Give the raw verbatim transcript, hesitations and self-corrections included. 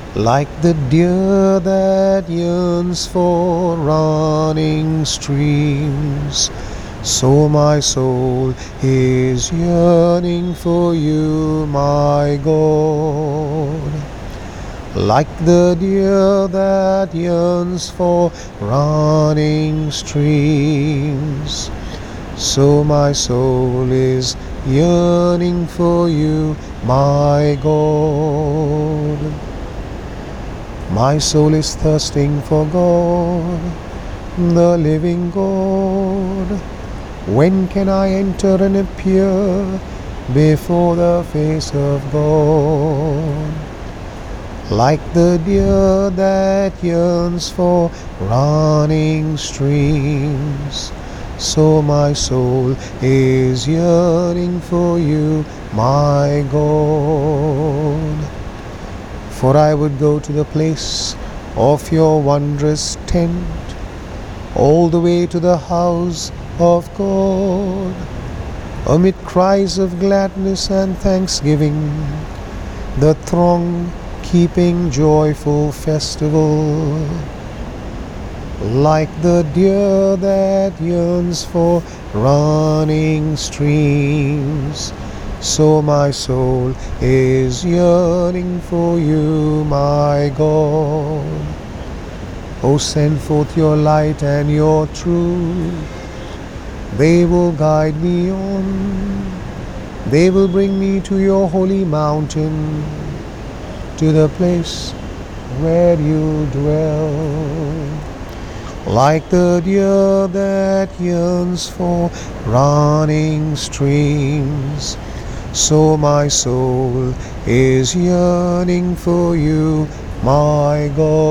Like the deer that yearns for running streams, so my soul is yearning for you, my God. Like the deer that yearns for running streams, so my soul is yearning for you, my God. My soul is thirsting for God, the living God. When can I enter and appear before the face of God? Like the deer that yearns for running streams, so my soul is yearning for you, my God. For I would go to the place of your wondrous tent, all the way to the house of God, amid cries of gladness and thanksgiving, the throng keeping joyful festival. Like the deer that yearns for running streams, so my soul is yearning for you, my God. O send forth your light and your truth. They will guide me on. They will bring me to your holy mountain, to the place where you dwell. Like the deer that yearns for running streams, so my soul is yearning for you, my God.